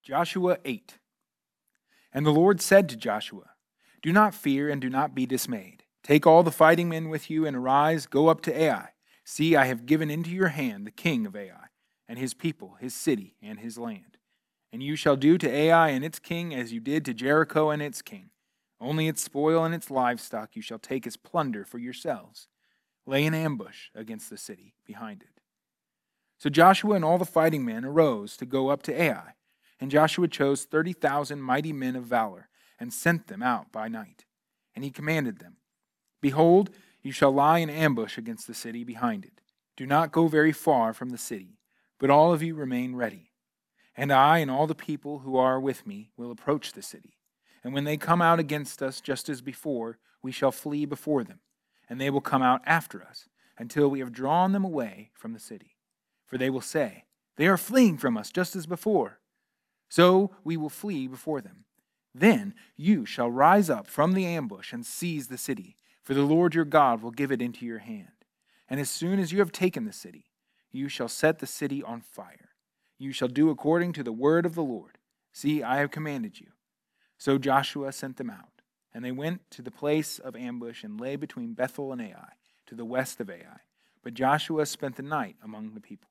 Joshua 8. And the Lord said to Joshua, "Do not fear and do not be dismayed. Take all the fighting men with you and arise, go up to Ai. See, I have given into your hand the king of Ai, and his people, his city, and his land. And you shall do to Ai and its king as you did to Jericho and its king. Only its spoil and its livestock you shall take as plunder for yourselves. Lay an ambush against the city behind it." So Joshua and all the fighting men arose to go up to Ai. And Joshua chose 30,000 mighty men of valor, and sent them out by night. And he commanded them, "Behold, you shall lie in ambush against the city behind it. Do not go very far from the city, but all of you remain ready. And I and all the people who are with me will approach the city. And when they come out against us just as before, we shall flee before them, and they will come out after us, until we have drawn them away from the city. For they will say, 'They are fleeing from us just as before.' So we will flee before them. Then you shall rise up from the ambush and seize the city, for the Lord your God will give it into your hand. And as soon as you have taken the city, you shall set the city on fire. You shall do according to the word of the Lord. See, I have commanded you." So Joshua sent them out, and they went to the place of ambush and lay between Bethel and Ai, to the west of Ai. But Joshua spent the night among the people.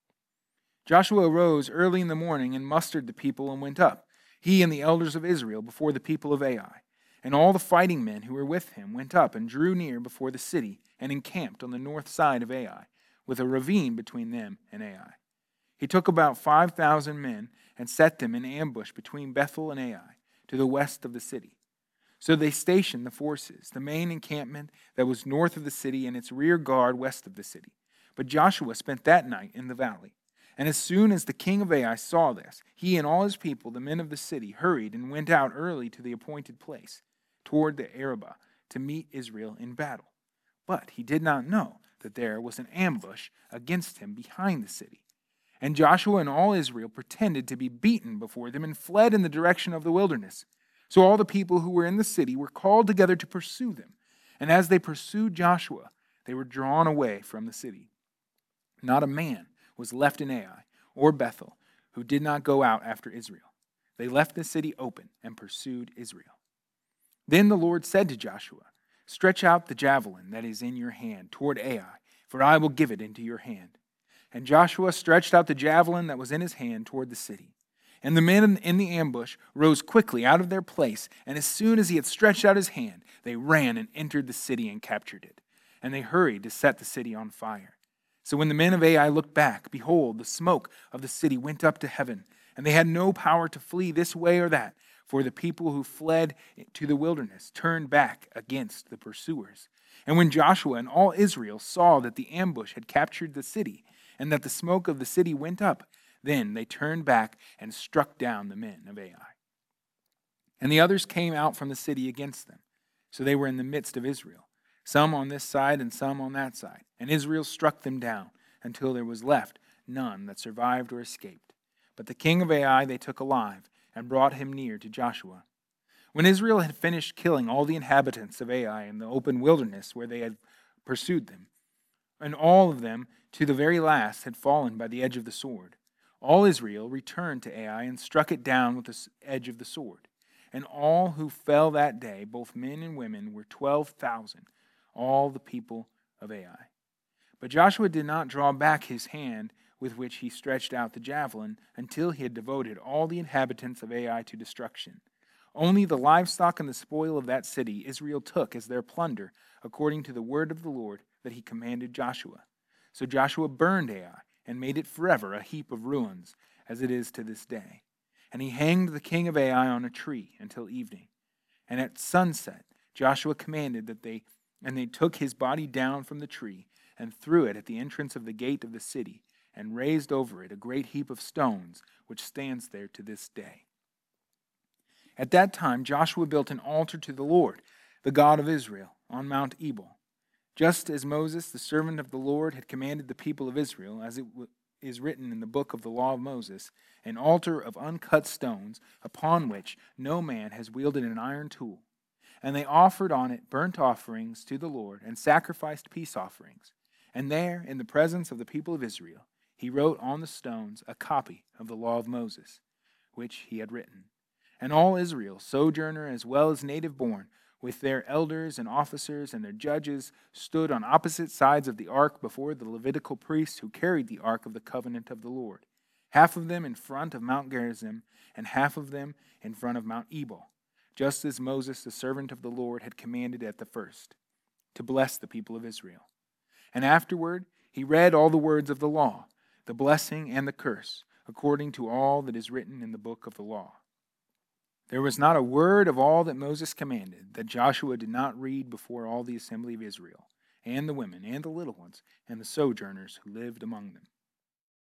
Joshua arose early in the morning and mustered the people and went up, he and the elders of Israel, before the people of Ai. And all the fighting men who were with him went up and drew near before the city and encamped on the north side of Ai, with a ravine between them and Ai. He took about 5,000 men and set them in ambush between Bethel and Ai, to the west of the city. So they stationed the forces, the main encampment that was north of the city and its rear guard west of the city. But Joshua spent that night in the valley. And as soon as the king of Ai saw this, he and all his people, the men of the city, hurried and went out early to the appointed place, toward the Arabah, to meet Israel in battle. But he did not know that there was an ambush against him behind the city. And Joshua and all Israel pretended to be beaten before them and fled in the direction of the wilderness. So all the people who were in the city were called together to pursue them. And as they pursued Joshua, they were drawn away from the city. Not a man was left in Ai or Bethel who did not go out after Israel. They left the city open and pursued Israel. Then the Lord said to Joshua, "Stretch out the javelin that is in your hand toward Ai, for I will give it into your hand." And Joshua stretched out the javelin that was in his hand toward the city. And the men in the ambush rose quickly out of their place, and as soon as he had stretched out his hand, they ran and entered the city and captured it. And they hurried to set the city on fire. So when the men of Ai looked back, behold, the smoke of the city went up to heaven, and they had no power to flee this way or that, for the people who fled to the wilderness turned back against the pursuers. And when Joshua and all Israel saw that the ambush had captured the city, and that the smoke of the city went up, then they turned back and struck down the men of Ai. And the others came out from the city against them. So they were in the midst of Israel, some on this side and some on that side. And Israel struck them down until there was left none that survived or escaped. But the king of Ai they took alive and brought him near to Joshua. When Israel had finished killing all the inhabitants of Ai in the open wilderness where they had pursued them, and all of them to the very last had fallen by the edge of the sword, all Israel returned to Ai and struck it down with the edge of the sword. And all who fell that day, both men and women, were 12,000, all the people of Ai. But Joshua did not draw back his hand with which he stretched out the javelin until he had devoted all the inhabitants of Ai to destruction. Only the livestock and the spoil of that city Israel took as their plunder, according to the word of the Lord that he commanded Joshua. So Joshua burned Ai and made it forever a heap of ruins, as it is to this day. And he hanged the king of Ai on a tree until evening. And at sunset Joshua commanded that they took his body down from the tree and threw it at the entrance of the gate of the city, and raised over it a great heap of stones, which stands there to this day. At that time Joshua built an altar to the Lord, the God of Israel, on Mount Ebal, just as Moses, the servant of the Lord, had commanded the people of Israel, as it is written in the book of the law of Moses, an altar of uncut stones, upon which no man has wielded an iron tool. And they offered on it burnt offerings to the Lord, and sacrificed peace offerings. And there, in the presence of the people of Israel, he wrote on the stones a copy of the law of Moses, which he had written. And all Israel, sojourner as well as native born, with their elders and officers and their judges, stood on opposite sides of the ark before the Levitical priests who carried the ark of the covenant of the Lord, half of them in front of Mount Gerizim, and half of them in front of Mount Ebal, just as Moses, the servant of the Lord, had commanded at the first, to bless the people of Israel. And afterward he read all the words of the law, the blessing and the curse, according to all that is written in the book of the law. There was not a word of all that Moses commanded that Joshua did not read before all the assembly of Israel, and the women, and the little ones, and the sojourners who lived among them.